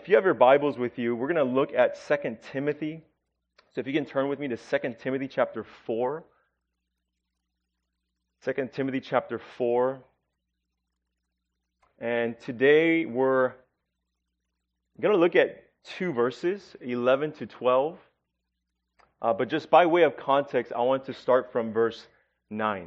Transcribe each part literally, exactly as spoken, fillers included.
If you have your Bibles with you, we're going to look at Second Timothy. So if you can turn with me to Second Timothy chapter four. Second Timothy chapter four. And today we're going to look at two verses, eleven to twelve. Uh, but just by way of context, I want to start from verse nine.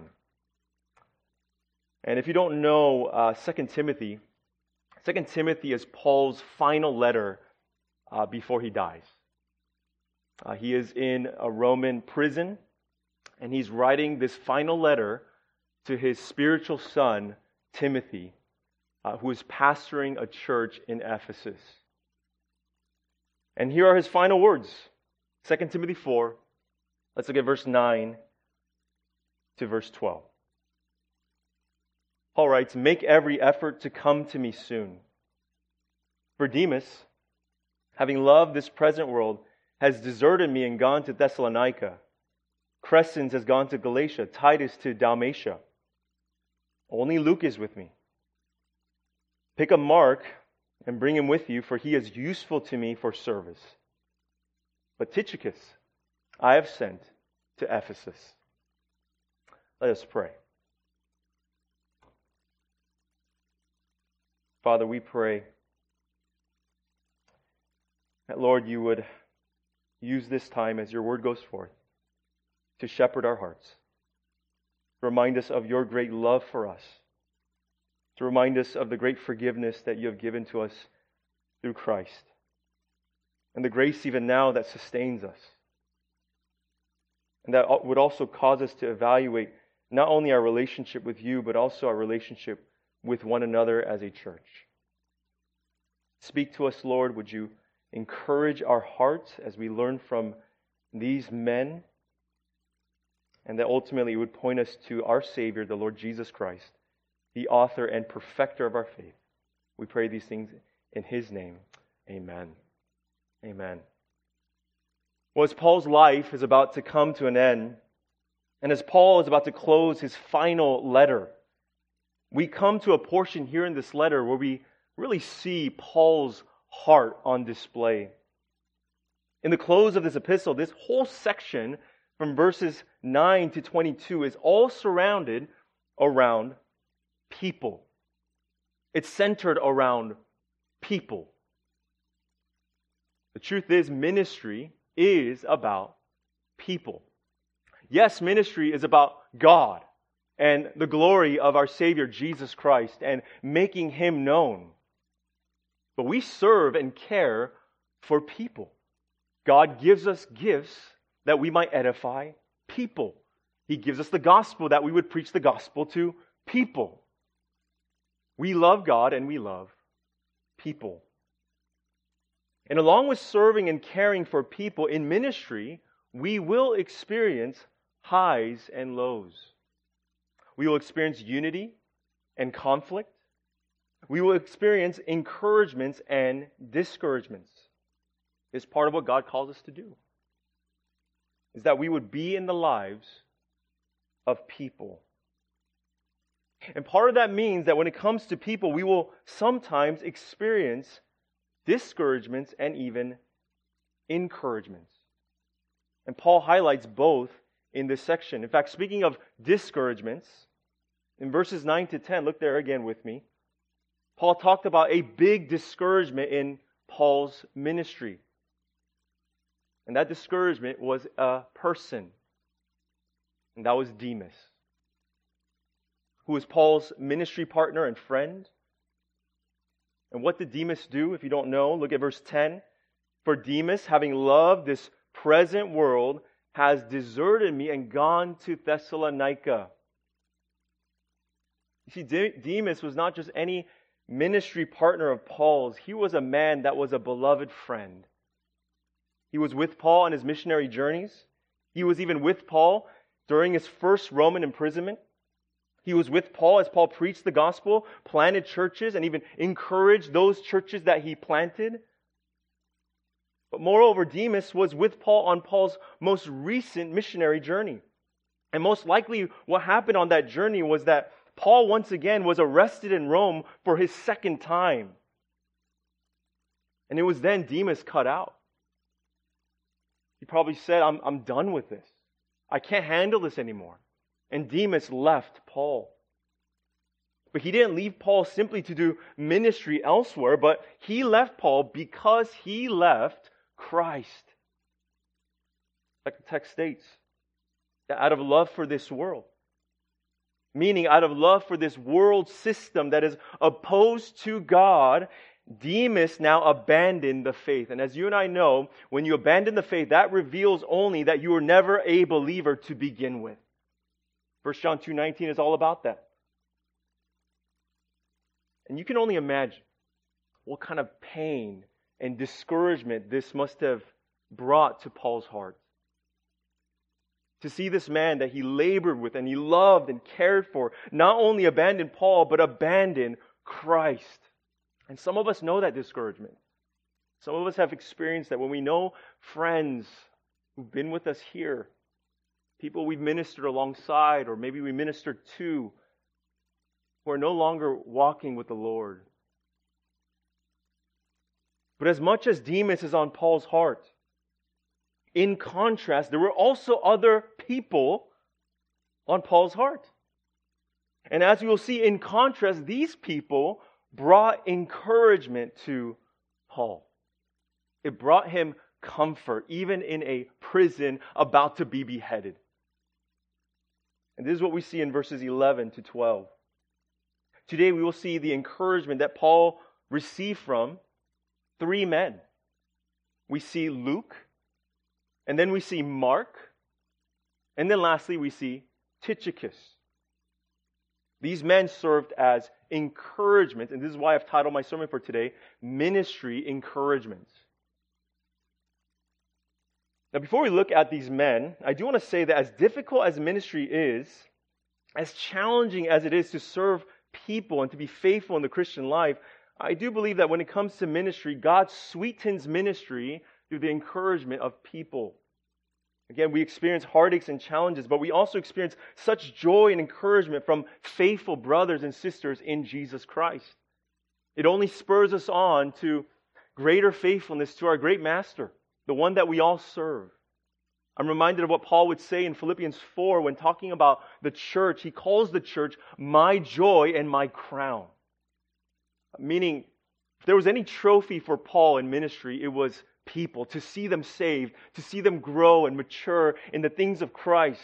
And if you don't know uh, Second Timothy, Second Timothy is Paul's final letter uh, before he dies. Uh, he is in a Roman prison, and he's writing this final letter to his spiritual son, Timothy, uh, who is pastoring a church in Ephesus. And here are his final words. Second Timothy four, let's look at verse nine to verse twelve. Paul writes, "Make every effort to come to me soon. For Demas, having loved this present world, has deserted me and gone to Thessalonica. Crescens has gone to Galatia, Titus to Dalmatia. Only Luke is with me. Pick up Mark and bring him with you, for he is useful to me for service. But Tychicus I have sent to Ephesus." Let us pray. Father, we pray that, Lord, you would use this time as your word goes forth to shepherd our hearts, to remind us of your great love for us, to remind us of the great forgiveness that you have given to us through Christ, and the grace even now that sustains us. And that would also cause us to evaluate not only our relationship with you, but also our relationship with one another as a church. Speak to us, Lord. Would you encourage our hearts as we learn from these men, and that ultimately it would point us to our Savior, the Lord Jesus Christ, the author and perfecter of our faith. We pray these things in His name. Amen. Amen. Well, as Paul's life is about to come to an end, and as Paul is about to close his final letter, we come to a portion here in this letter where we really see Paul's heart on display. In the close of this epistle, this whole section from verses nine to twenty-two is all surrounded around people. It's centered around people. The truth is, ministry is about people. Yes, ministry is about God and the glory of our Savior, Jesus Christ, and making Him known. But we serve and care for people. God gives us gifts that we might edify people. He gives us the gospel that we would preach the gospel to people. We love God and we love people. And along with serving and caring for people in ministry, we will experience highs and lows. We will experience unity and conflict. We will experience encouragements and discouragements. It's part of what God calls us to do. Is that we would be in the lives of people. And part of that means that when it comes to people, we will sometimes experience discouragements and even encouragements. And Paul highlights both in this section. In fact, speaking of discouragements, in verses nine to ten, look there again with me, Paul talked about a big discouragement in Paul's ministry. And that discouragement was a person. And that was Demas, who was Paul's ministry partner and friend. And what did Demas do? If you don't know, look at verse ten. "For Demas, having loved this present world, has deserted me and gone to Thessalonica." You see, De- Demas was not just any ministry partner of Paul's. He was a man that was a beloved friend. He was with Paul on his missionary journeys. He was even with Paul during his first Roman imprisonment. He was with Paul as Paul preached the gospel, planted churches, and even encouraged those churches that he planted. But moreover, Demas was with Paul on Paul's most recent missionary journey. And most likely what happened on that journey was that Paul once again was arrested in Rome for his second time. And it was then Demas cut out. He probably said, I'm, I'm done with this. I can't handle this anymore. And Demas left Paul. But he didn't leave Paul simply to do ministry elsewhere, but he left Paul because he left Christ. Like the text states, out of love for this world. Meaning, out of love for this world system that is opposed to God, Demas now abandoned the faith. And as you and I know, when you abandon the faith, that reveals only that you were never a believer to begin with. First John two nineteen is all about that. And you can only imagine what kind of pain and discouragement this must have brought to Paul's heart. To see this man that he labored with and he loved and cared for, not only abandon Paul, but abandon Christ. And some of us know that discouragement. Some of us have experienced that when we know friends who've been with us here, people we've ministered alongside, or maybe we ministered to, who are no longer walking with the Lord. But as much as Demas is on Paul's heart, in contrast, there were also other people on Paul's heart. And as we will see, in contrast, these people brought encouragement to Paul. It brought him comfort, even in a prison about to be beheaded. And this is what we see in verses eleven to twelve. Today we will see the encouragement that Paul received from three men. We see Luke, and then we see Mark, and then lastly we see Tychicus. These men served as encouragement, and this is why I've titled my sermon for today, Ministry Encouragements. Now before we look at these men, I do want to say that as difficult as ministry is, as challenging as it is to serve people and to be faithful in the Christian life, I do believe that when it comes to ministry, God sweetens ministry through the encouragement of people. Again, we experience heartaches and challenges, but we also experience such joy and encouragement from faithful brothers and sisters in Jesus Christ. It only spurs us on to greater faithfulness to our great Master, the one that we all serve. I'm reminded of what Paul would say in Philippians four when talking about the church. He calls the church my joy and my crown. Meaning, if there was any trophy for Paul in ministry, it was people, to see them saved, to see them grow and mature in the things of Christ.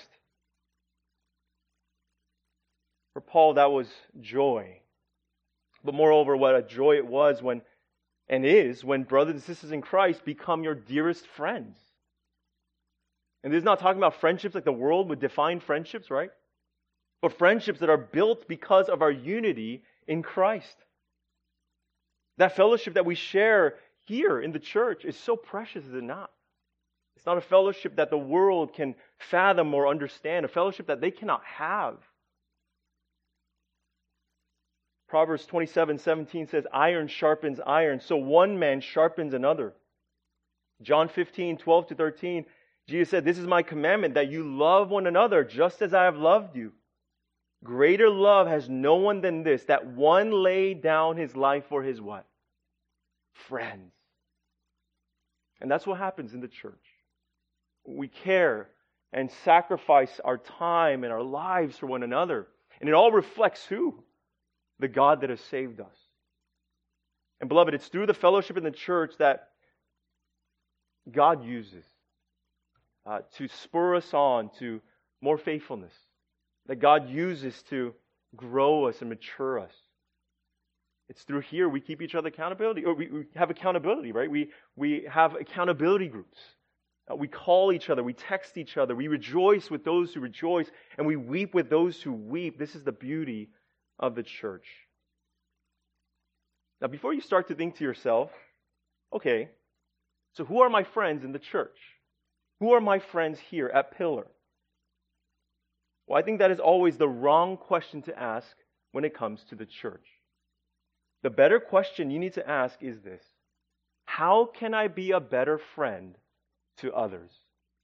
For Paul, that was joy. But moreover, what a joy it was when, and is, when brothers and sisters in Christ become your dearest friends. And this is not talking about friendships like the world would define friendships, right? But friendships that are built because of our unity in Christ. That fellowship that we share here in the church is so precious, is it not? It's not a fellowship that the world can fathom or understand, a fellowship that they cannot have. Proverbs twenty-seven seventeen says, iron sharpens iron, so one man sharpens another. John fifteen twelve to thirteen, Jesus said, this is my commandment, that you love one another just as I have loved you. Greater love has no one than this, that one lay down his life for his what? Friends. And that's what happens in the church. We care and sacrifice our time and our lives for one another. And it all reflects who? The God that has saved us. And beloved, it's through the fellowship in the church that God uses uh, to spur us on to more faithfulness. That God uses to grow us and mature us. It's through here we keep each other accountability, or we, we have accountability, right? We we have accountability groups. Uh, we call each other, we text each other, we rejoice with those who rejoice, and we weep with those who weep. This is the beauty of the church. Now, before you start to think to yourself, okay, so who are my friends in the church? Who are my friends here at Pillar? Well, I think that is always the wrong question to ask when it comes to the church. The better question you need to ask is this: how can I be a better friend to others?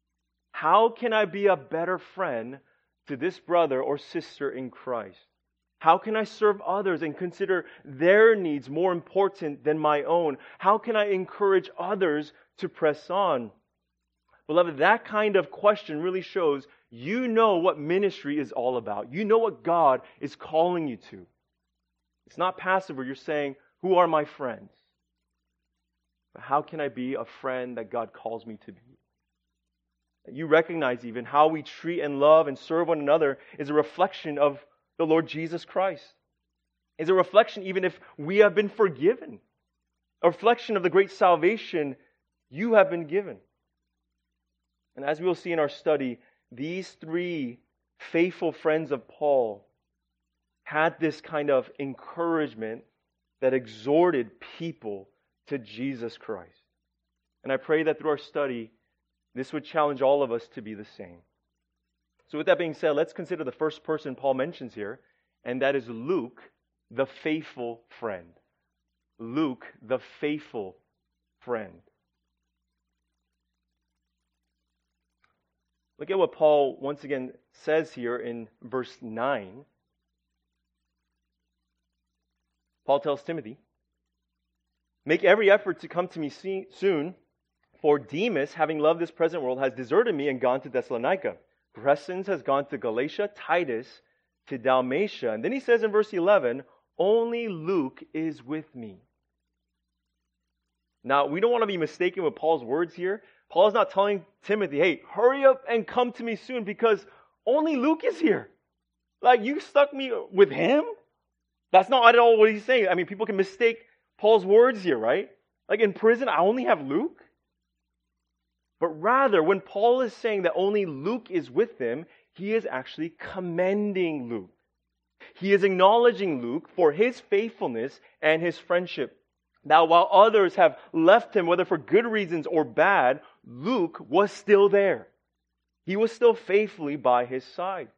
How can I be a better friend to this brother or sister in Christ? How can I serve others and consider their needs more important than my own? How can I encourage others to press on? Beloved, that kind of question really shows you know what ministry is all about. You know what God is calling you to. It's not passive where you're saying, who are my friends? But how can I be a friend that God calls me to be? You recognize even how we treat and love and serve one another is a reflection of the Lord Jesus Christ. Is a reflection even if we have been forgiven. A reflection of the great salvation you have been given. And as we will see in our study, these three faithful friends of Paul had this kind of encouragement that exhorted people to Jesus Christ. And I pray that through our study, this would challenge all of us to be the same. So with that being said, let's consider the first person Paul mentions here, and that is Luke, the faithful friend. Luke, the faithful friend. Look at what Paul once again says here in verse nine. Paul tells Timothy, "Make every effort to come to me soon, for Demas, having loved this present world, has deserted me and gone to Thessalonica. Crescens has gone to Galatia, Titus to Dalmatia." And then he says in verse eleven, "Only Luke is with me." Now, we don't want to be mistaken with Paul's words here. Paul is not telling Timothy, hey, hurry up and come to me soon because only Luke is here. Like, you stuck me with him? That's not at all what he's saying. I mean, people can mistake Paul's words here, right? Like, in prison, I only have Luke? But rather, when Paul is saying that only Luke is with him, he is actually commending Luke. He is acknowledging Luke for his faithfulness and his friendship. Now, while others have left him, whether for good reasons or bad, Luke was still there. He was still faithfully by his side.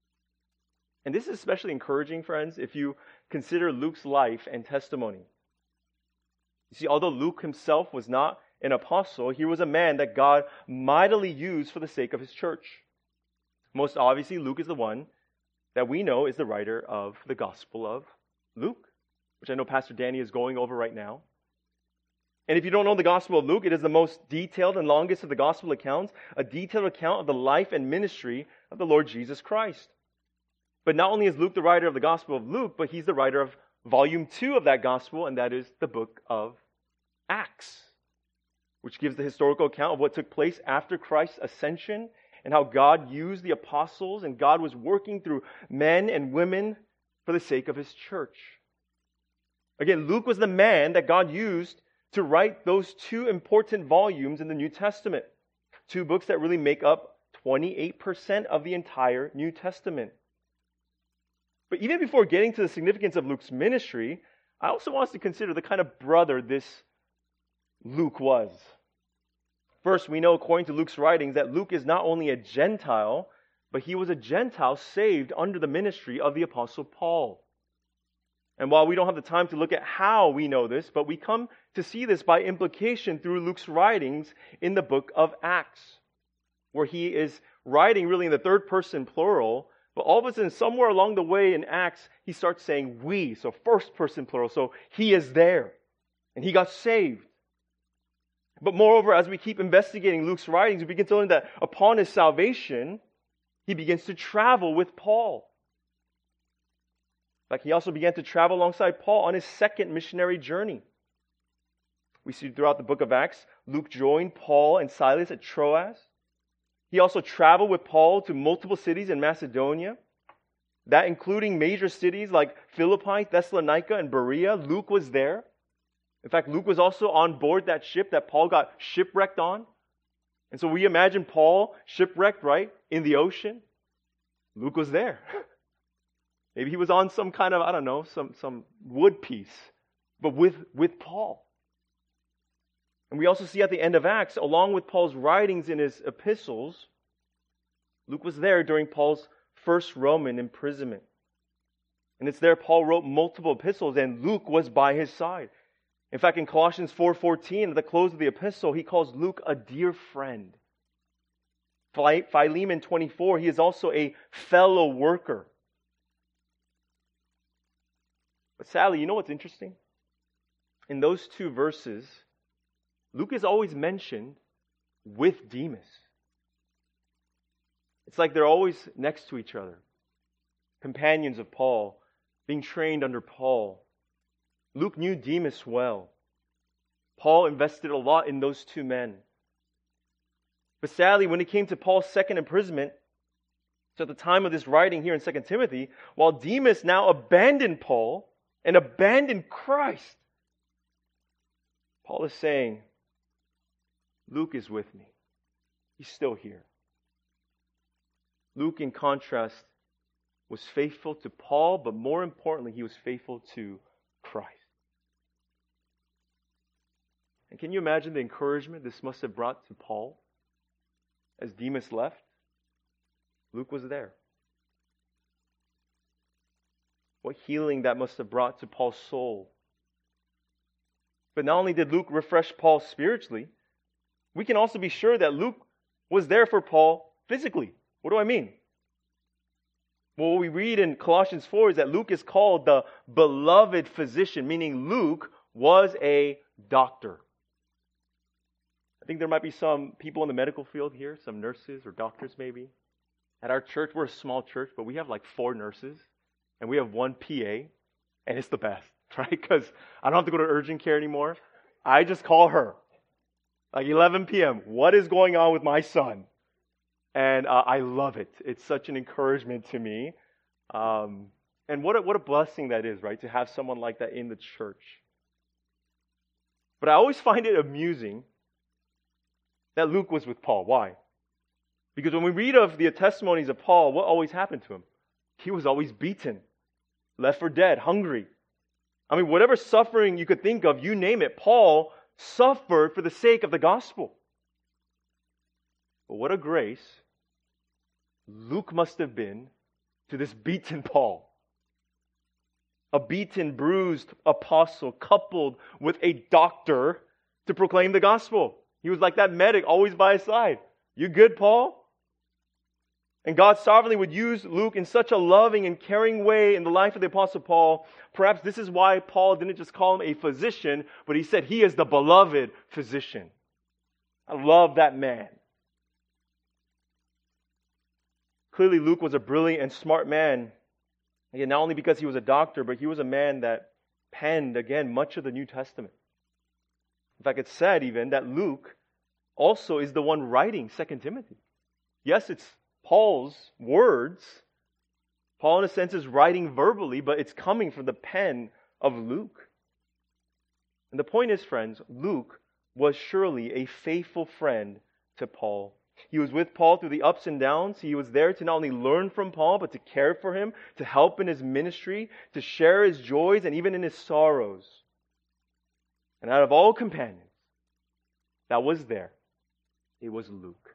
And this is especially encouraging, friends, if you consider Luke's life and testimony. You see, although Luke himself was not an apostle, he was a man that God mightily used for the sake of his church. Most obviously, Luke is the one that we know is the writer of the Gospel of Luke, which I know Pastor Danny is going over right now. And if you don't know the Gospel of Luke, it is the most detailed and longest of the Gospel accounts, a detailed account of the life and ministry of the Lord Jesus Christ. But not only is Luke the writer of the Gospel of Luke, but he's the writer of volume two of that Gospel, and that is the book of Acts, which gives the historical account of what took place after Christ's ascension and how God used the apostles and God was working through men and women for the sake of his church. Again, Luke was the man that God used to write those two important volumes in the New Testament. Two books that really make up twenty-eight percent of the entire New Testament. But even before getting to the significance of Luke's ministry, I also want us to consider the kind of brother this Luke was. First, we know according to Luke's writings that Luke is not only a Gentile, but he was a Gentile saved under the ministry of the Apostle Paul. And while we don't have the time to look at how we know this, but we come to see this by implication through Luke's writings in the book of Acts, where he is writing really in the third person plural, but all of a sudden somewhere along the way in Acts, he starts saying we, so first person plural, so he is there, and he got saved. But moreover, as we keep investigating Luke's writings, we begin to learn that upon his salvation, he begins to travel with Paul. Like he also began to travel alongside Paul on his second missionary journey. We see throughout the book of Acts, Luke joined Paul and Silas at Troas. He also traveled with Paul to multiple cities in Macedonia, that including major cities like Philippi, Thessalonica, and Berea. Luke was there. In fact, Luke was also on board that ship that Paul got shipwrecked on. And so we imagine Paul shipwrecked, right, in the ocean. Luke was there. Maybe he was on some kind of, I don't know, some, some wood piece, but with, with Paul. And we also see at the end of Acts, along with Paul's writings in his epistles, Luke was there during Paul's first Roman imprisonment. And it's there Paul wrote multiple epistles, and Luke was by his side. In fact, in Colossians four fourteen, at the close of the epistle, he calls Luke a dear friend. Philemon twenty-four, he is also a fellow worker. But sadly, you know what's interesting? In those two verses, Luke is always mentioned with Demas. It's like they're always next to each other. Companions of Paul, being trained under Paul. Luke knew Demas well. Paul invested a lot in those two men. But sadly, when it came to Paul's second imprisonment, so at the time of this writing here in Second Timothy, while Demas now abandoned Paul and abandoned Christ, Paul is saying, Luke is with me. He's still here. Luke, in contrast, was faithful to Paul, but more importantly, he was faithful to Christ. And can you imagine the encouragement this must have brought to Paul as Demas left? Luke was there. What healing that must have brought to Paul's soul. But not only did Luke refresh Paul spiritually, we can also be sure that Luke was there for Paul physically. What do I mean? Well, what we read in Colossians four is that Luke is called the beloved physician, meaning Luke was a doctor. I think there might be some people in the medical field here, some nurses or doctors maybe. At our church, we're a small church, but we have like four nurses and we have one P A, and it's the best, right? Because I don't have to go to urgent care anymore. I just call her. Like eleven p.m., what is going on with my son? And uh, I love it. It's such an encouragement to me. Um, and what a, what a blessing that is, right? To have someone like that in the church. But I always find it amusing that Luke was with Paul. Why? Because when we read of the testimonies of Paul, what always happened to him? He was always beaten, left for dead, hungry. I mean, whatever suffering you could think of, you name it, Paul suffered for the sake of the gospel. But what a grace Luke must have been to this beaten Paul. A beaten, bruised apostle coupled with a doctor to proclaim the gospel. He was like that medic always by his side. You good, Paul? And God sovereignly would use Luke in such a loving and caring way in the life of the Apostle Paul. Perhaps this is why Paul didn't just call him a physician, but he said he is the beloved physician. I love that man. Clearly, Luke was a brilliant and smart man. Again, not only because he was a doctor, but he was a man that penned, again, much of the New Testament. In fact, it's said even that Luke also is the one writing Second Timothy. Yes, it's Paul's words. Paul, in a sense, is writing verbally, but it's coming from the pen of Luke. And the point is, friends, Luke was surely a faithful friend to Paul. He was with Paul through the ups and downs. He was there to not only learn from Paul, but to care for him, to help in his ministry, to share his joys and even in his sorrows. And out of all companions that was there, it was Luke.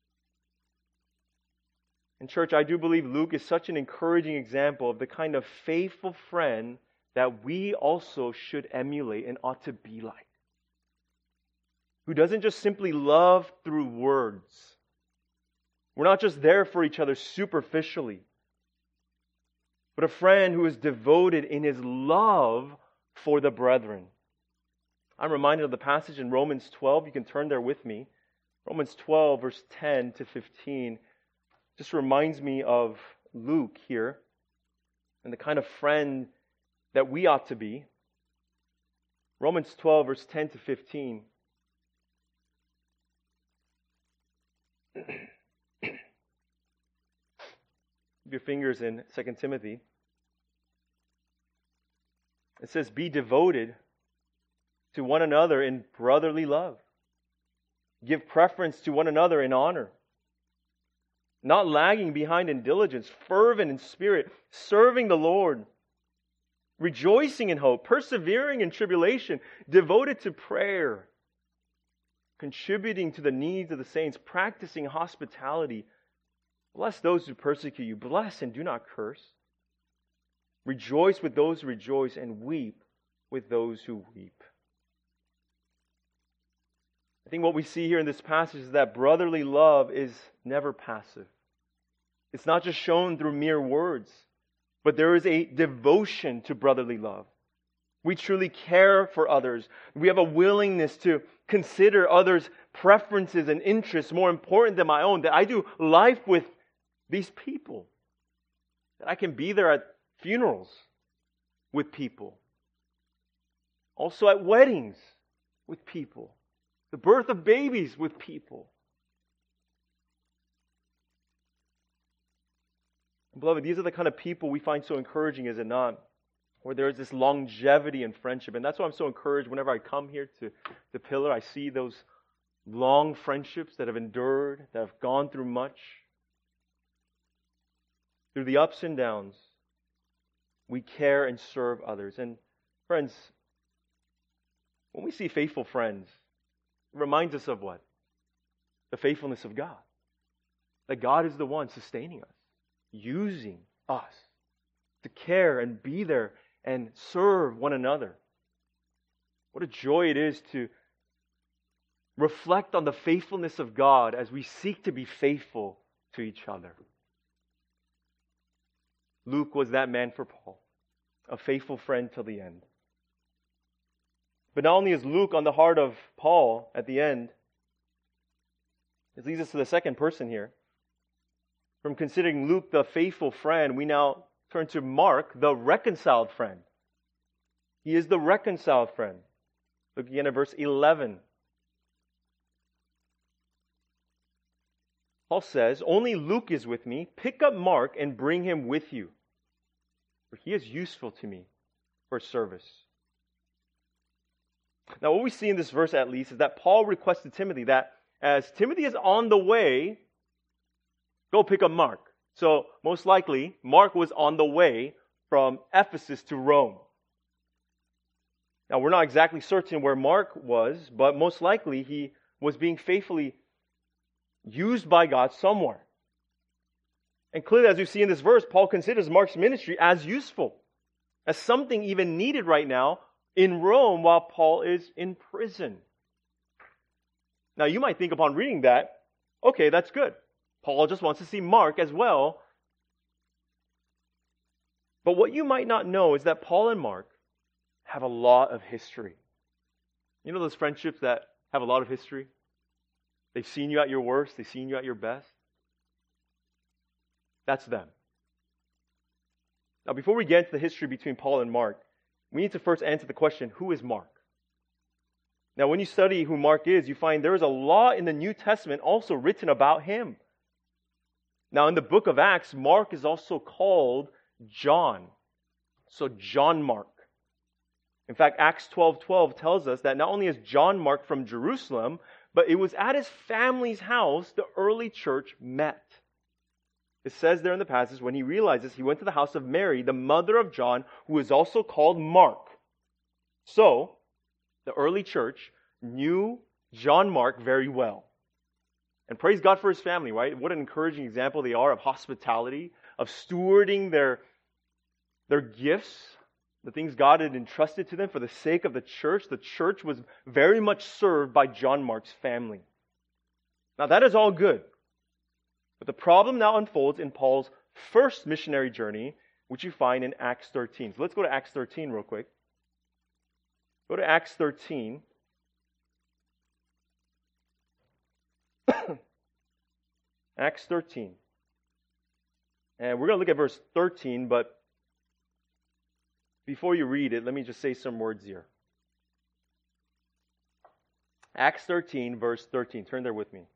In church, I do believe Luke is such an encouraging example of the kind of faithful friend that we also should emulate and ought to be like. Who doesn't just simply love through words. We're not just there for each other superficially, but a friend who is devoted in his love for the brethren. I'm reminded of the passage in Romans twelve. You can turn there with me. Romans twelve, verse ten to fifteen. Just reminds me of Luke here and the kind of friend that we ought to be. Romans twelve, verse ten to fifteen. Keep your fingers in Second Timothy. It says, be devoted to one another in brotherly love. Give preference to one another in honor. Not lagging behind in diligence, fervent in spirit, serving the Lord. Rejoicing in hope, persevering in tribulation, devoted to prayer. Contributing to the needs of the saints, practicing hospitality. Bless those who persecute you. Bless and do not curse. Rejoice with those who rejoice and weep with those who weep. I think what we see here in this passage is that brotherly love is never passive. It's not just shown through mere words, but there is a devotion to brotherly love. We truly care for others. We have a willingness to consider others' preferences and interests more important than my own. That I do life with these people. That I can be there at funerals with people. Also at weddings with people. The birth of babies with people. Beloved, these are the kind of people we find so encouraging, is it not? Where there is this longevity in friendship. And that's why I'm so encouraged whenever I come here to the Pillar. I see those long friendships that have endured, that have gone through much. Through the ups and downs, we care and serve others. And friends, when we see faithful friends, it reminds us of what? The faithfulness of God. That God is the one sustaining us, using us to care and be there and serve one another. What a joy it is to reflect on the faithfulness of God as we seek to be faithful to each other. Luke was that man for Paul, a faithful friend till the end. But not only is Luke on the heart of Paul at the end, it leads us to the second person here. From considering Luke the faithful friend, we now turn to Mark, the reconciled friend. He is the reconciled friend. Look again at verse eleven. Paul says, "Only Luke is with me. Pick up Mark and bring him with you, for he is useful to me for service." Now, what we see in this verse, at least, is that Paul requested Timothy that as Timothy is on the way, go pick up Mark. So, most likely, Mark was on the way from Ephesus to Rome. Now, we're not exactly certain where Mark was, but most likely he was being faithfully used by God somewhere. And clearly, as we see in this verse, Paul considers Mark's ministry as useful, as something even needed right now in Rome while Paul is in prison. Now, you might think upon reading that, okay, that's good. Paul just wants to see Mark as well. But what you might not know is that Paul and Mark have a lot of history. You know those friendships that have a lot of history? They've seen you at your worst. They've seen you at your best. That's them. Now, before we get into the history between Paul and Mark, we need to first answer the question, who is Mark? Now, when you study who Mark is, you find there is a lot in the New Testament also written about him. Now, in the book of Acts, Mark is also called John. So, John Mark. In fact, Acts twelve twelve tells us that not only is John Mark from Jerusalem, but it was at his family's house the early church met. It says there in the passage, when he realizes, he went to the house of Mary, the mother of John, who is also called Mark. So, the early church knew John Mark very well. And praise God for his family, right? What an encouraging example they are of hospitality, of stewarding their, their gifts, the things God had entrusted to them for the sake of the church. The church was very much served by John Mark's family. Now, that is all good. But the problem now unfolds in Paul's first missionary journey, which you find in Acts thirteen. So let's go to Acts thirteen real quick. Go to Acts thirteen. Acts thirteen. And we're going to look at verse thirteen, but before you read it, let me just say some words here. Acts thirteen, verse thirteen. Turn there with me.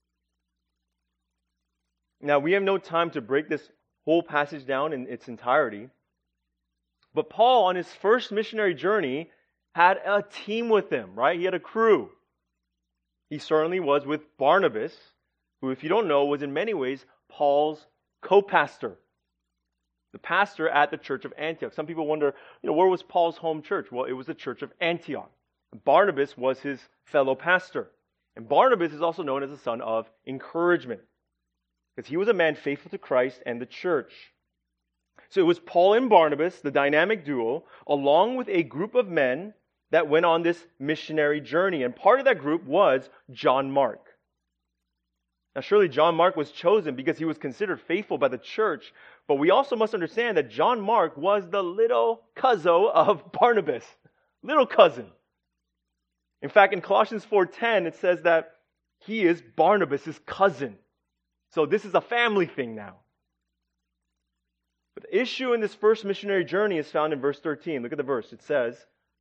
Now, we have no time to break this whole passage down in its entirety. But Paul, on his first missionary journey, had a team with him, right? He had a crew. He certainly was with Barnabas, who, if you don't know, was in many ways Paul's co-pastor. The pastor at the church of Antioch. Some people wonder, you know, where was Paul's home church? Well, it was the church of Antioch. Barnabas was his fellow pastor. And Barnabas is also known as the son of encouragement, because he was a man faithful to Christ and the church. So it was Paul and Barnabas, the dynamic duo, along with a group of men that went on this missionary journey. And part of that group was John Mark. Now, surely John Mark was chosen because he was considered faithful by the church. But we also must understand that John Mark was the little cousin of Barnabas. little cousin. In fact, in Colossians four ten, it says that he is Barnabas' cousin. So this is a family thing now. But the issue in this first missionary journey is found in verse thirteen. Look at the verse. It says,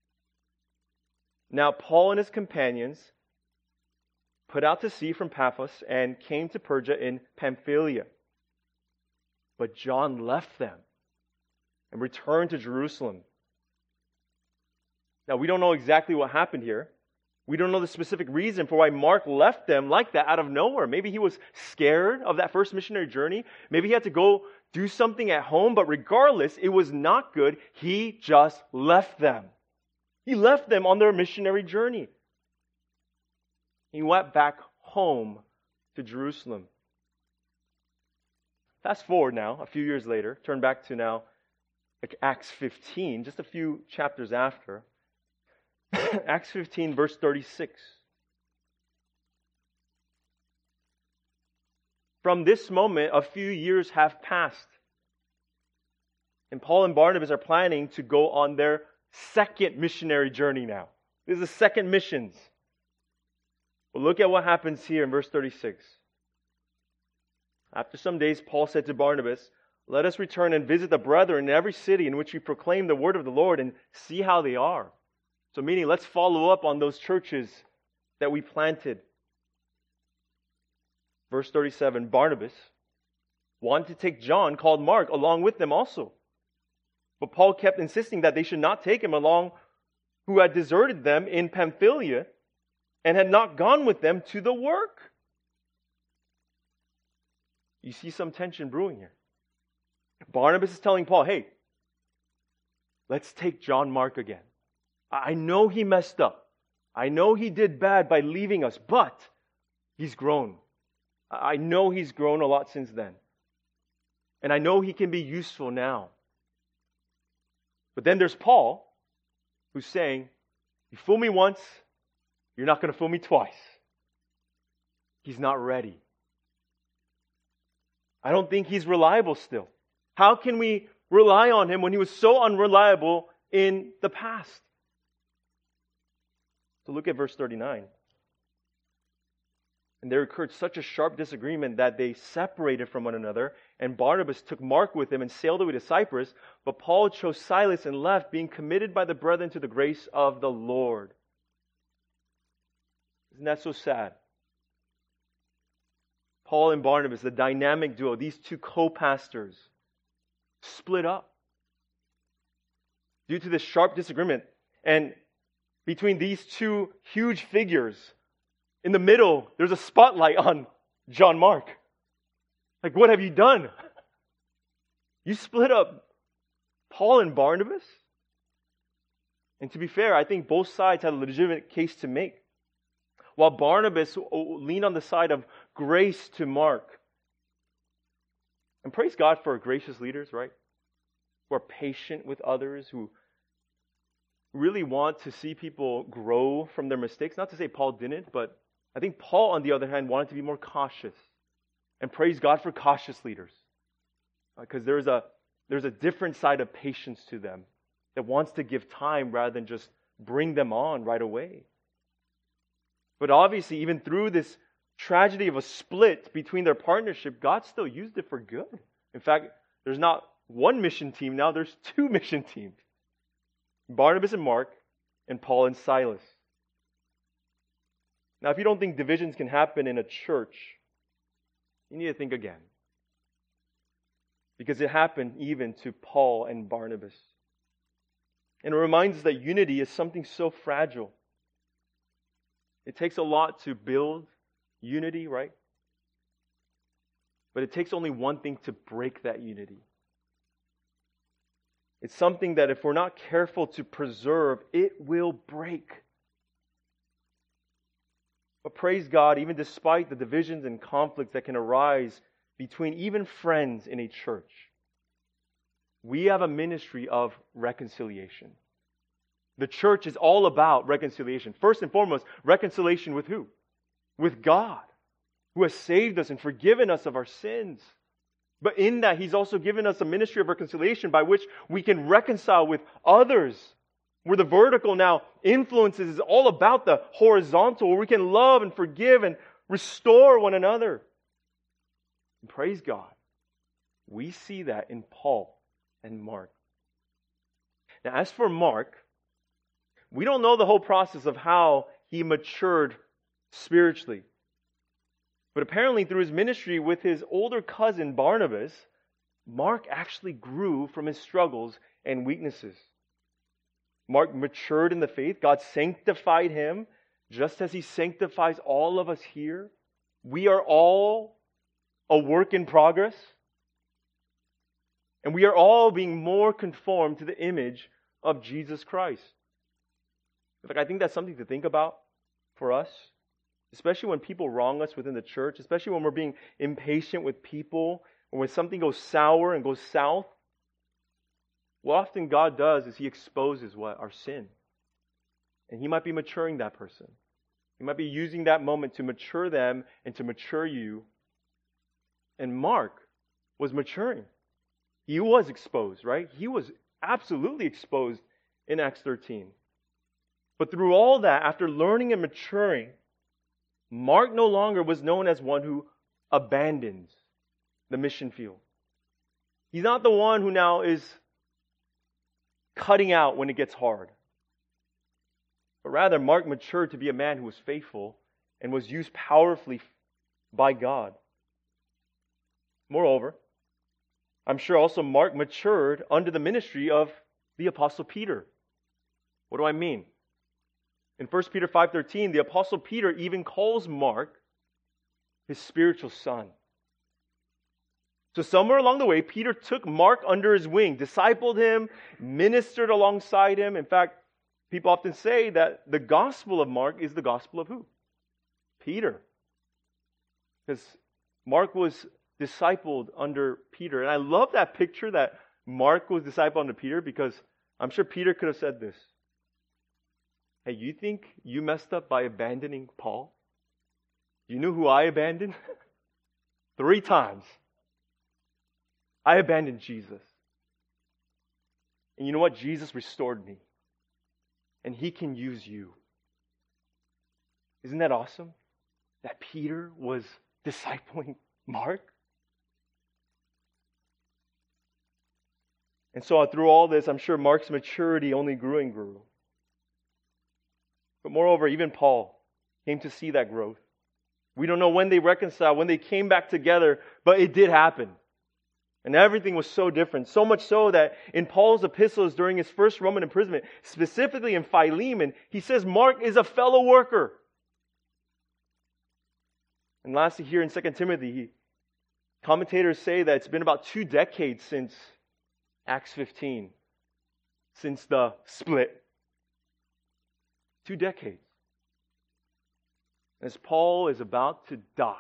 "Now Paul and his companions put out to sea from Paphos and came to Perga in Pamphylia. But John left them and returned to Jerusalem." Now, we don't know exactly what happened here. We don't know the specific reason for why Mark left them like that out of nowhere. Maybe he was scared of that first missionary journey. Maybe he had to go do something at home. But regardless, it was not good. He just left them. He left them on their missionary journey. He went back home to Jerusalem. Fast forward now, a few years later. Turn back to now like Acts fifteen, just a few chapters after. Acts fifteen, verse thirty-six. From this moment, a few years have passed. And Paul and Barnabas are planning to go on their second missionary journey now. This is the second missions. Well, look at what happens here in verse thirty-six. After some days, Paul said to Barnabas, "Let us return and visit the brethren in every city in which we proclaim the word of the Lord and see how they are." So meaning, let's follow up on those churches that we planted. Verse thirty-seven, Barnabas wanted to take John, called Mark, along with them also. But Paul kept insisting that they should not take him along, who had deserted them in Pamphylia and had not gone with them to the work. You see some tension brewing here. Barnabas is telling Paul, hey, let's take John Mark again. I know he messed up. I know he did bad by leaving us, but he's grown. I know he's grown a lot since then. And I know he can be useful now. But then there's Paul, who's saying, you fool me once, you're not going to fool me twice. He's not ready. I don't think he's reliable still. How can we rely on him when he was so unreliable in the past? So look at verse thirty-nine. And there occurred such a sharp disagreement that they separated from one another, and Barnabas took Mark with him and sailed away to Cyprus, but Paul chose Silas and left, being committed by the brethren to the grace of the Lord. Isn't that so sad? Paul and Barnabas, the dynamic duo, these two co-pastors, split up due to this sharp disagreement. And between these two huge figures, in the middle, there's a spotlight on John Mark. Like, what have you done? You split up Paul and Barnabas? And to be fair, I think both sides had a legitimate case to make. While Barnabas leaned on the side of grace to Mark. And praise God for gracious leaders, right? Who are patient with others, who really want to see people grow from their mistakes. Not to say Paul didn't, but I think Paul, on the other hand, wanted to be more cautious. And praise God for cautious leaders. Because there's a, there's a different side of patience to them that wants to give time rather than just bring them on right away. But obviously, even through this tragedy of a split between their partnership, God still used it for good. In fact, there's not one mission team now, there's two mission teams. Barnabas and Mark, and Paul and Silas. Now, if you don't think divisions can happen in a church, you need to think again. Because it happened even to Paul and Barnabas. And it reminds us that unity is something so fragile. It takes a lot to build unity, right? But it takes only one thing to break that unity. It's something that if we're not careful to preserve, it will break. But praise God, even despite the divisions and conflicts that can arise between even friends in a church, we have a ministry of reconciliation. The church is all about reconciliation. First and foremost, reconciliation with who? With God, who has saved us and forgiven us of our sins. But in that, He's also given us a ministry of reconciliation by which we can reconcile with others where the vertical now influences is all about the horizontal, where we can love and forgive and restore one another. And praise God, we see that in Paul and Mark. Now, as for Mark, we don't know the whole process of how he matured spiritually. But apparently through his ministry with his older cousin Barnabas, Mark actually grew from his struggles and weaknesses. Mark matured in the faith. God sanctified him just as He sanctifies all of us here. We are all a work in progress. And we are all being more conformed to the image of Jesus Christ. In fact, I think that's something to think about for us, especially when people wrong us within the church, especially when we're being impatient with people, or when something goes sour and goes south. What often God does is He exposes what? Our sin. And He might be maturing that person. He might be using that moment to mature them and to mature you. And Mark was maturing. He was exposed, right? He was absolutely exposed in Acts thirteen. But through all that, after learning and maturing, Mark no longer was known as one who abandons the mission field. He's not the one who now is cutting out when it gets hard. But rather, Mark matured to be a man who was faithful and was used powerfully by God. Moreover, I'm sure also Mark matured under the ministry of the Apostle Peter. What do I mean? In First Peter five thirteen, the Apostle Peter even calls Mark his spiritual son. So somewhere along the way, Peter took Mark under his wing, discipled him, ministered alongside him. In fact, people often say that the gospel of Mark is the gospel of who? Peter. Because Mark was discipled under Peter. And I love that picture that Mark was discipled under Peter, because I'm sure Peter could have said this. Hey, you think you messed up by abandoning Paul? You know who I abandoned? Three times. I abandoned Jesus. And you know what? Jesus restored me. And He can use you. Isn't that awesome? That Peter was discipling Mark? And so through all this, I'm sure Mark's maturity only grew and grew. But moreover, even Paul came to see that growth. We don't know when they reconciled, when they came back together, but it did happen. And everything was so different. So much so that in Paul's epistles during his first Roman imprisonment, specifically in Philemon, he says Mark is a fellow worker. And lastly, here in Second Timothy, he, commentators say that it's been about two decades since Acts fifteen, since the split. Two decades. As Paul is about to die,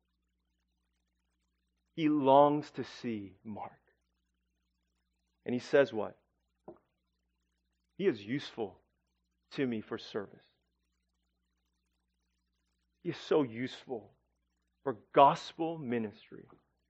he longs to see Mark. And he says what? He is useful to me for service. He is so useful for gospel ministry.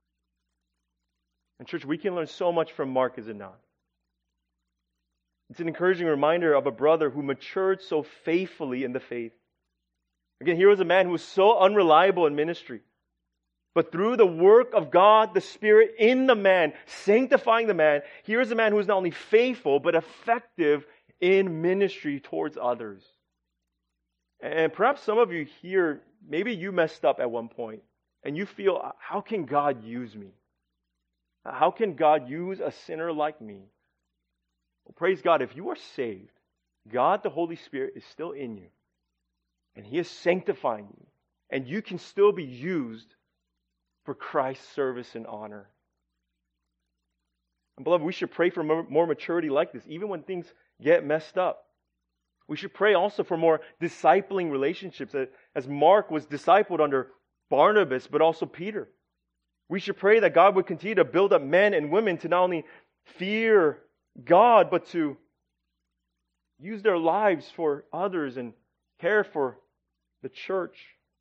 And church, we can learn so much from Mark, is it not? It's an encouraging reminder of a brother who matured so faithfully in the faith. Again, here was a man who was so unreliable in ministry. But through the work of God, the Spirit in the man, sanctifying the man, here is a man who is not only faithful, but effective in ministry towards others. And perhaps some of you here, maybe you messed up at one point, and you feel, how can God use me? How can God use a sinner like me? Well, praise God, if you are saved, God the Holy Spirit is still in you. And He is sanctifying you. And you can still be used for Christ's service and honor. And beloved, we should pray for more maturity like this, even when things get messed up. We should pray also for more discipling relationships, as Mark was discipled under Barnabas, but also Peter. We should pray that God would continue to build up men and women to not only fear God, but to use their lives for others and care for the church.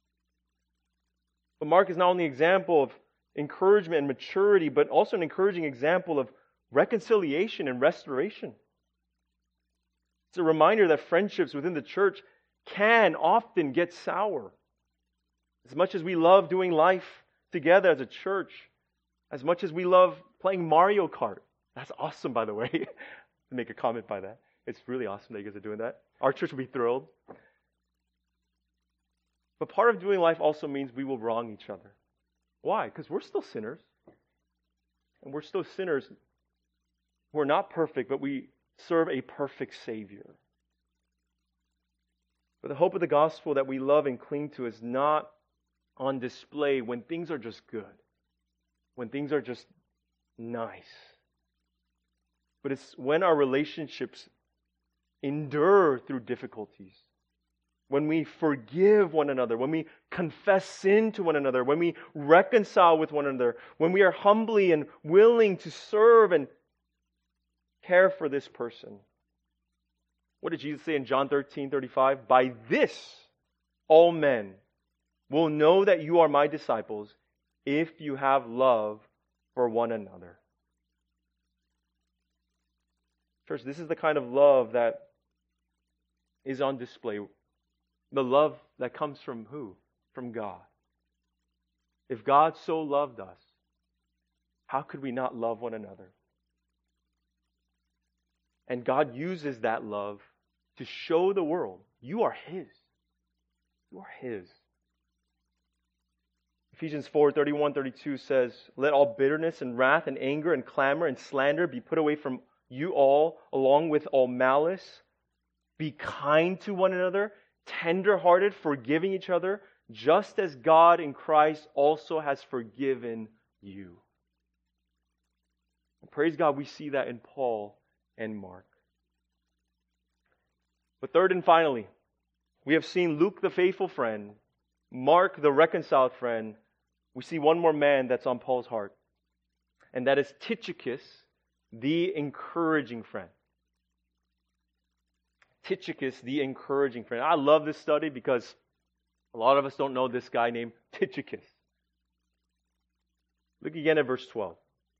But Mark is not only an example of encouragement and maturity, but also an encouraging example of reconciliation and restoration. It's a reminder that friendships within the church can often get sour. As much as we love doing life together as a church, as much as we love playing Mario Kart, that's awesome, by the way, to make a comment by that. It's really awesome that you guys are doing that. Our church will be thrilled. But part of doing life also means we will wrong each other. Why? Because we're still sinners. And we're still sinners. We're not perfect, but we serve a perfect Savior. But the hope of the gospel that we love and cling to is not on display when things are just good, when things are just nice. But it's when our relationships endure through difficulties, when we forgive one another, when we confess sin to one another, when we reconcile with one another, when we are humbly and willing to serve and care for this person. What did Jesus say in John thirteen thirty-five? By this, all men will know that you are my disciples if you have love for one another. Church, this is the kind of love that is on display. The love that comes from who? From God. If God so loved us, how could we not love one another? And God uses that love to show the world, you are His. You are His. Ephesians four thirty-one thirty-two says, let all bitterness and wrath and anger and clamor and slander be put away from you all, along with all malice. Be kind to one another, tender-hearted, forgiving each other, just as God in Christ also has forgiven you. And praise God, we see that in Paul and Mark. But third and finally, we have seen Luke the faithful friend, Mark the reconciled friend. We see one more man that's on Paul's heart, and that is Tychicus, the encouraging friend. Tychicus, the encouraging friend. I love this study because a lot of us don't know this guy named Tychicus. Look again at verse twelve.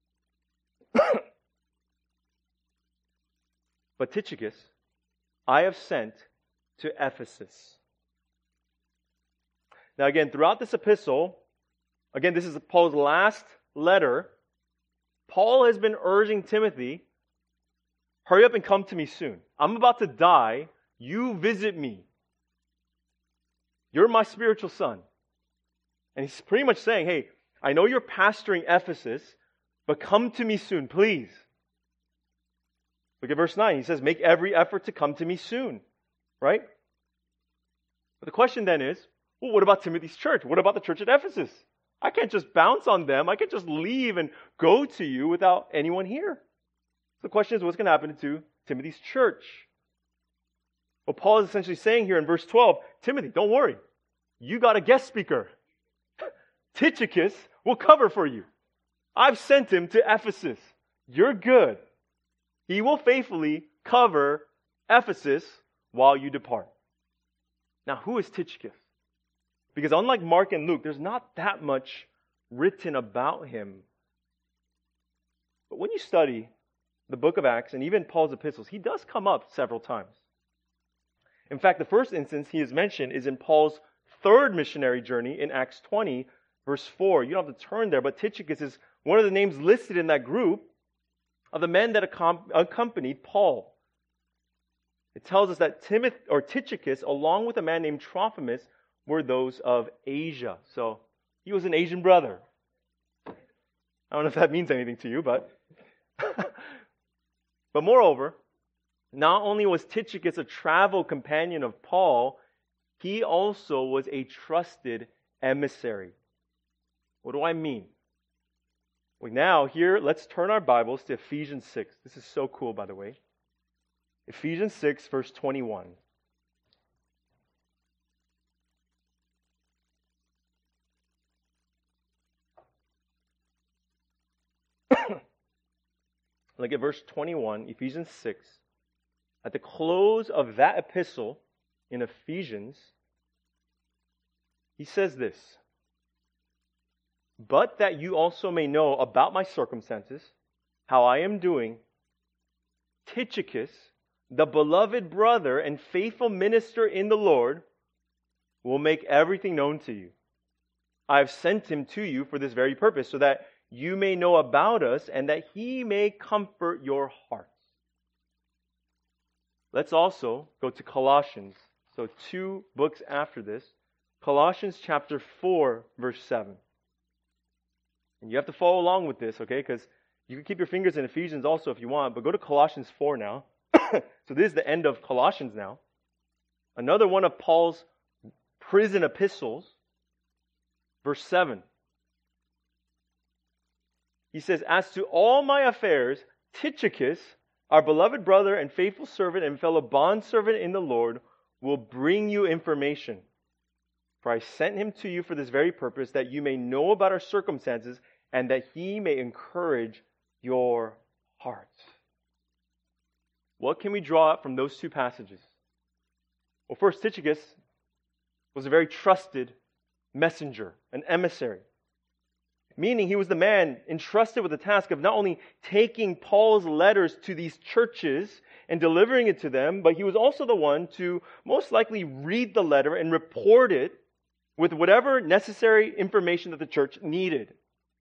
But Tychicus I have sent to Ephesus. Now again, throughout this epistle, again, this is Paul's last letter. Paul has been urging Timothy, hurry up and come to me soon. I'm about to die. You visit me. You're my spiritual son. And he's pretty much saying, hey, I know you're pastoring Ephesus, but come to me soon, please. Look at verse nine. He says, make every effort to come to me soon. Right? But the question then is, well, what about Timothy's church? What about the church at Ephesus? I can't just bounce on them. I can't just leave and go to you without anyone here. So the question is, what's going to happen to Timothy's church? Well, Paul is essentially saying here in verse twelve, Timothy, don't worry. You got a guest speaker. Tychicus will cover for you. I've sent him to Ephesus. You're good. He will faithfully cover Ephesus while you depart. Now, who is Tychicus? Because unlike Mark and Luke, there's not that much written about him. But when you study the book of Acts and even Paul's epistles, he does come up several times. In fact, the first instance he is mentioned is in Paul's third missionary journey in Acts twenty, verse four. You don't have to turn there, but Tychicus is one of the names listed in that group of the men that accompanied Paul. It tells us that Timothy or Tychicus, along with a man named Trophimus, were those of Asia. So he was an Asian brother. I don't know if that means anything to you, but but moreover, not only was Tychicus a travel companion of Paul, he also was a trusted emissary. What do I mean? Well, now here, let's turn our Bibles to Ephesians six. This is so cool, by the way. Ephesians six, verse twenty-one. Look at verse twenty-one, Ephesians six. At the close of that epistle in Ephesians, he says this, but that you also may know about my circumstances, how I am doing, Tychicus, the beloved brother and faithful minister in the Lord, will make everything known to you. I have sent him to you for this very purpose, so that you may know about us and that he may comfort your hearts. Let's also go to Colossians. So two books after this. Colossians chapter four, verse seven. And you have to follow along with this, okay? Because you can keep your fingers in Ephesians also if you want, but go to Colossians four now. So this is the end of Colossians now. Another one of Paul's prison epistles. Verse seven. He says, as to all my affairs, Tychicus, our beloved brother and faithful servant and fellow bondservant in the Lord, will bring you information. For I sent him to you for this very purpose, that you may know about our circumstances and that he may encourage your hearts. What can we draw out from those two passages? Well, first, Tychicus was a very trusted messenger, an emissary. Meaning he was the man entrusted with the task of not only taking Paul's letters to these churches and delivering it to them, but he was also the one to most likely read the letter and report it with whatever necessary information that the church needed.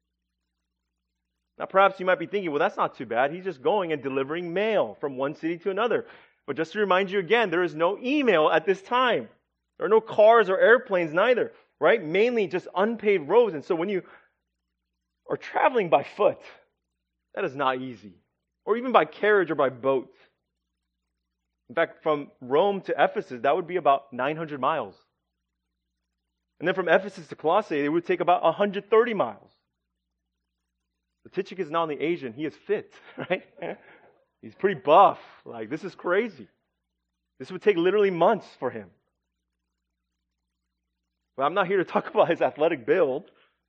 Now perhaps you might be thinking, well, that's not too bad. He's just going and delivering mail from one city to another. But just to remind you again, there is no email at this time. There are no cars or airplanes neither, right? Mainly just unpaved roads. And so when you are traveling by foot, that is not easy. Or even by carriage or by boat. In fact, from Rome to Ephesus, that would be about nine hundred miles. And then from Ephesus to Colossae, it would take about one hundred thirty miles. But Tychicus is not only Asian, he is fit, right? He's pretty buff. Like, this is crazy. This would take literally months for him. But I'm not here to talk about his athletic build.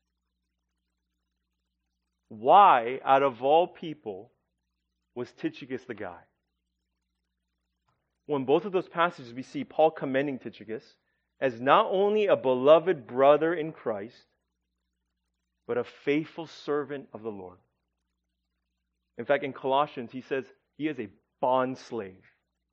Why, out of all people, was Tychicus the guy? Well, in both of those passages, we see Paul commending Tychicus as not only a beloved brother in Christ, but a faithful servant of the Lord. In fact, in Colossians, he says he is a bond slave.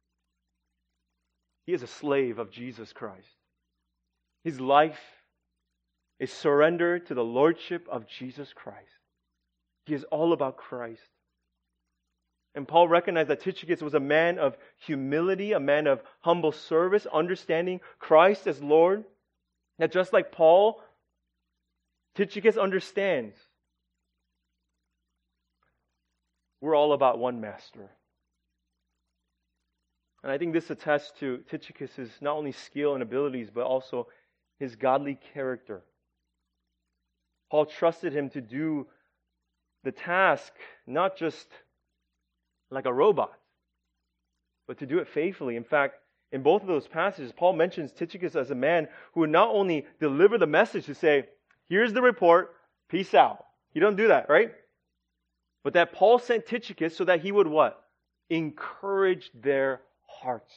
He is a slave of Jesus Christ. His life is surrender to the lordship of Jesus Christ. He is all about Christ. And Paul recognized that Tychicus was a man of humility, a man of humble service, understanding Christ as Lord. That just like Paul, Tychicus understands we're all about one master. And I think this attests to Tychicus' not only skill and abilities, but also his godly character. Paul trusted him to do the task, not just like a robot, but to do it faithfully. In fact, in both of those passages, Paul mentions Tychicus as a man who would not only deliver the message to say, here's the report, peace out. He don't do that, right? But that Paul sent Tychicus so that he would what? Encourage their hearts.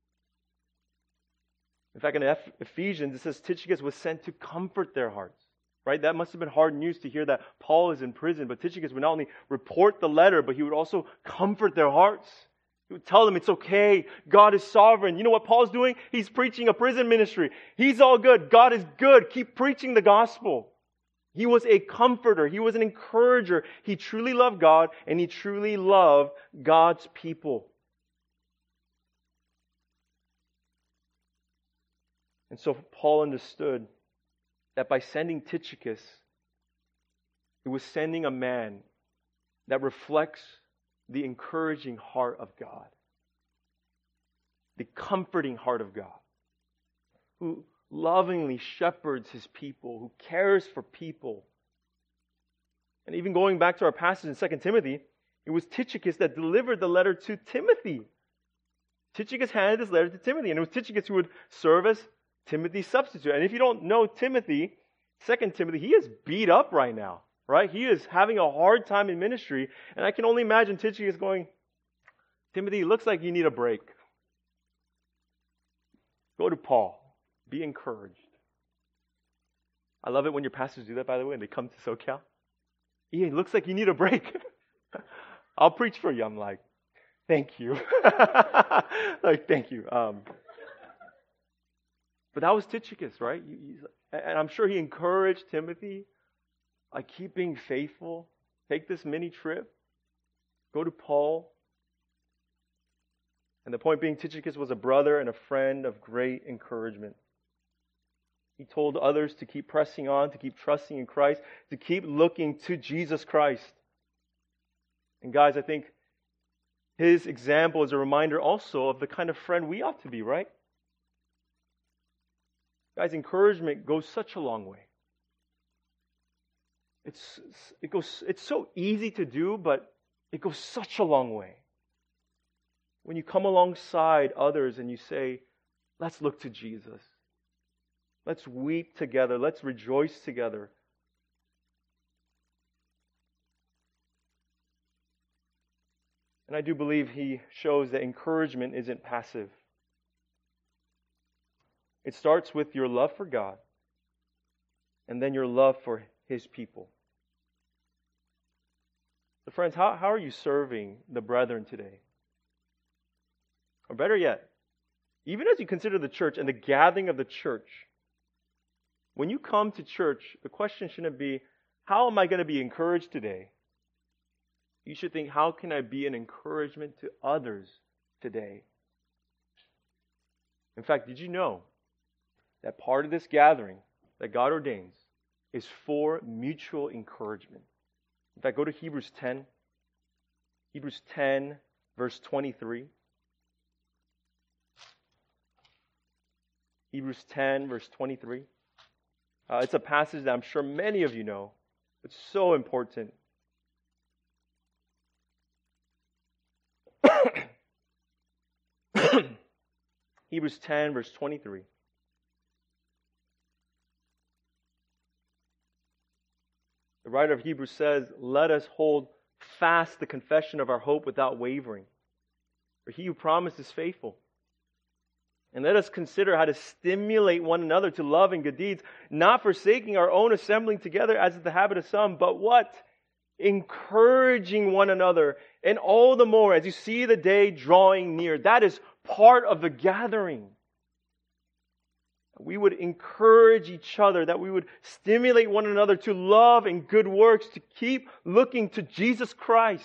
In fact, in Ephesians, it says Tychicus was sent to comfort their hearts. Right? That must have been hard news to hear that Paul is in prison. But Tychicus would not only report the letter, but he would also comfort their hearts. He would tell them it's okay. God is sovereign. You know what Paul's doing? He's preaching a prison ministry. He's all good. God is good. Keep preaching the gospel. He was a comforter. He was an encourager. He truly loved God and he truly loved God's people. And so Paul understood that by sending Tychicus, he was sending a man that reflects the encouraging heart of God, the comforting heart of God, who lovingly shepherds his people, who cares for people. And even going back to our passage in Second Timothy, it was Tychicus that delivered the letter to Timothy. Tychicus handed this letter to Timothy, and it was Tychicus who would serve as Timothy's substitute. And if you don't know Timothy, Second Timothy, he is beat up right now, right? He is having a hard time in ministry. And I can only imagine Tychicus going, Timothy, looks like you need a break. Go to Paul. Be encouraged. I love it when your pastors do that, by the way, and they come to SoCal. Ian, looks like you need a break. I'll preach for you. I'm like, thank you. Like, thank you. Um, but that was Tychicus, right? He's, and I'm sure he encouraged Timothy, like, keep being faithful. Take this mini trip. Go to Paul. And the point being, Tychicus was a brother and a friend of great encouragement. He told others to keep pressing on, to keep trusting in Christ, to keep looking to Jesus Christ. And guys, I think his example is a reminder also of the kind of friend we ought to be, right? Guys, encouragement goes such a long way. It's it goes it's so easy to do, but it goes such a long way. When you come alongside others and you say, let's look to Jesus. Let's weep together. Let's rejoice together. And I do believe he shows that encouragement isn't passive. It starts with your love for God and then your love for His people. So friends, how, how are you serving the brethren today? Or better yet, even as you consider the church and the gathering of the church, when you come to church, the question shouldn't be, how am I going to be encouraged today? You should think, how can I be an encouragement to others today? In fact, did you know that part of this gathering that God ordains is for mutual encouragement? In fact, go to Hebrews ten. Hebrews ten, verse twenty-three. Hebrews ten, verse twenty-three. Uh, it's a passage that I'm sure many of you know. It's so important. Hebrews ten, verse twenty-three. The writer of Hebrews says, let us hold fast the confession of our hope without wavering. For he who promised is faithful. And let us consider how to stimulate one another to love and good deeds, not forsaking our own assembling together as is the habit of some, but what? Encouraging one another, and all the more as you see the day drawing near. That is part of the gathering. We would encourage each other, that we would stimulate one another to love and good works, to keep looking to Jesus Christ.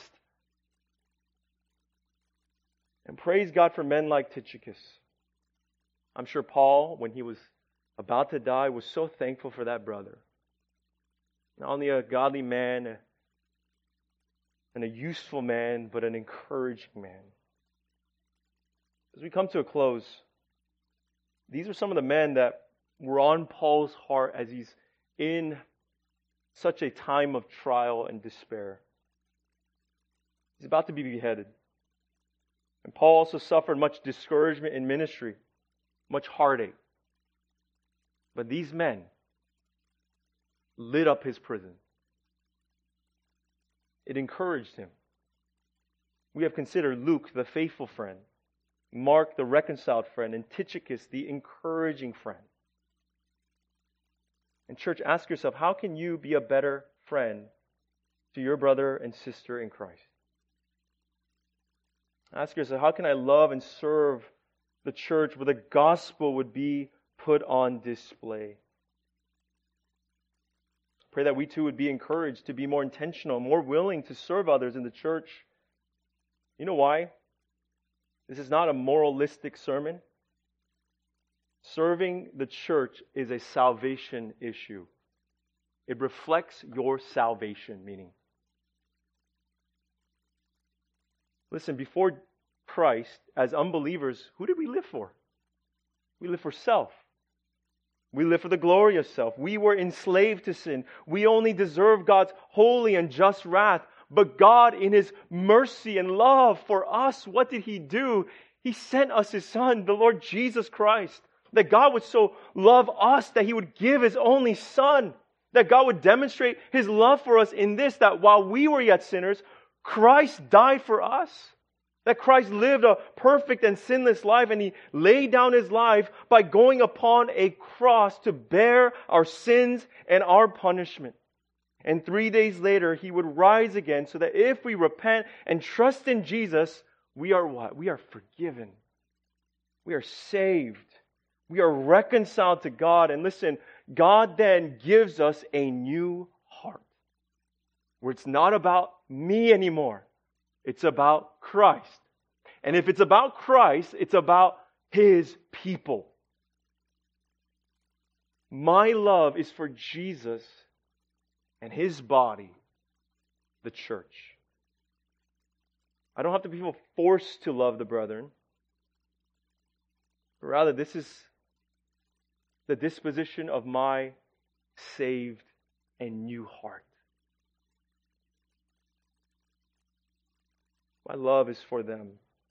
And praise God for men like Tychicus. I'm sure Paul, when he was about to die, was so thankful for that brother. Not only a godly man and a useful man, but an encouraging man. As we come to a close, these are some of the men that were on Paul's heart as he's in such a time of trial and despair. He's about to be beheaded. And Paul also suffered much discouragement in ministry, much heartache. But these men lit up his prison. It encouraged him. We have considered Luke, the faithful friend, Mark, the reconciled friend, and Tychicus, the encouraging friend. And church, ask yourself, how can you be a better friend to your brother and sister in Christ? Ask yourself, how can I love and serve the church where the gospel would be put on display? Pray that we too would be encouraged to be more intentional, more willing to serve others in the church. You know why? This is not a moralistic sermon. Serving the church is a salvation issue. It reflects your salvation, meaning. Listen, before Christ, as unbelievers, who did we live for? We live for self. We live for the glory of self. We were enslaved to sin. We only deserve God's holy and just wrath. But God, in His mercy and love for us, what did He do? He sent us His Son, the Lord Jesus Christ. That God would so love us that He would give His only Son. That God would demonstrate His love for us in this, that while we were yet sinners, Christ died for us. That Christ lived a perfect and sinless life, and He laid down His life by going upon a cross to bear our sins and our punishment. And three days later, He would rise again so that if we repent and trust in Jesus, we are what? We are forgiven. We are saved. We are reconciled to God. And listen, God then gives us a new heart where it's not about me anymore. It's about Christ. And if it's about Christ, it's about His people. My love is for Jesus and His body, the church. I don't have to be forced to love the brethren. But rather, this is the disposition of my saved and new heart. My love is for them.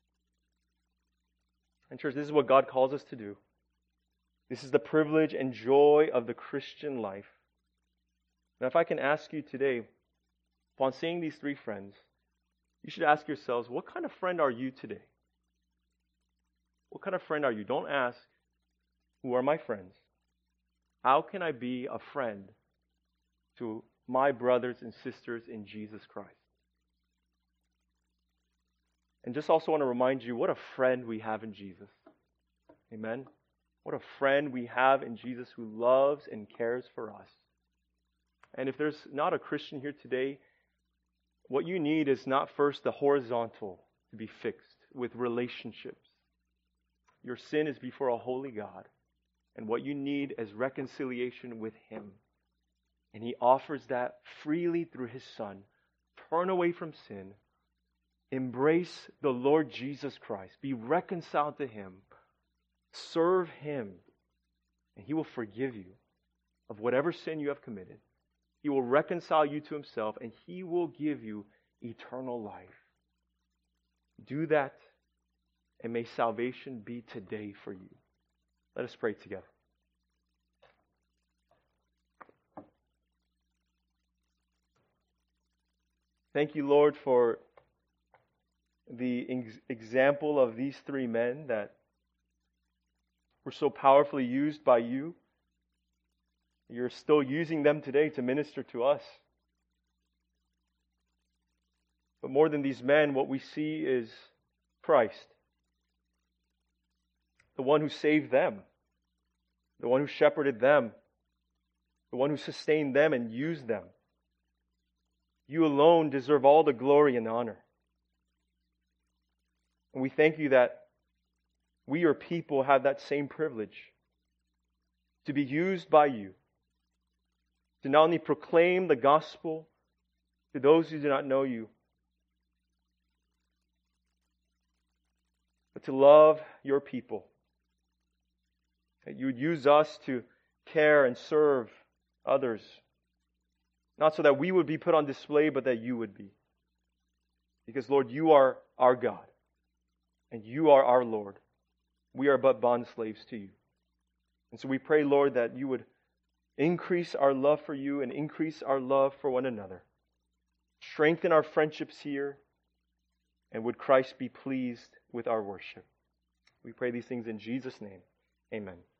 And church, this is what God calls us to do. This is the privilege and joy of the Christian life. Now, if I can ask you today, upon seeing these three friends, you should ask yourselves, what kind of friend are you today? What kind of friend are you? Don't ask, who are my friends? How can I be a friend to my brothers and sisters in Jesus Christ? And just also want to remind you what a friend we have in Jesus. Amen? What a friend we have in Jesus who loves and cares for us. And if there's not a Christian here today, what you need is not first the horizontal to be fixed with relationships. Your sin is before a holy God. And what you need is reconciliation with Him. And He offers that freely through His Son. Turn away from sin. Embrace the Lord Jesus Christ. Be reconciled to Him. Serve Him. And He will forgive you of whatever sin you have committed. He will reconcile you to Himself, and He will give you eternal life. Do that, and may salvation be today for you. Let us pray together. Thank you, Lord, for the ex- example of these three men that were so powerfully used by you. You're still using them today to minister to us. But more than these men, what we see is Christ. The one who saved them. The one who shepherded them. The one who sustained them and used them. You alone deserve all the glory and honor. And we thank you that we, your people, have that same privilege to be used by you to not only proclaim the gospel to those who do not know you, but to love your people. That you would use us to care and serve others. Not so that we would be put on display, but that you would be. Because, Lord, you are our God. And you are our Lord. We are but bond slaves to you. And so we pray, Lord, that you would increase our love for you and increase our love for one another. Strengthen our friendships here. And would Christ be pleased with our worship. We pray these things in Jesus' name. Amen.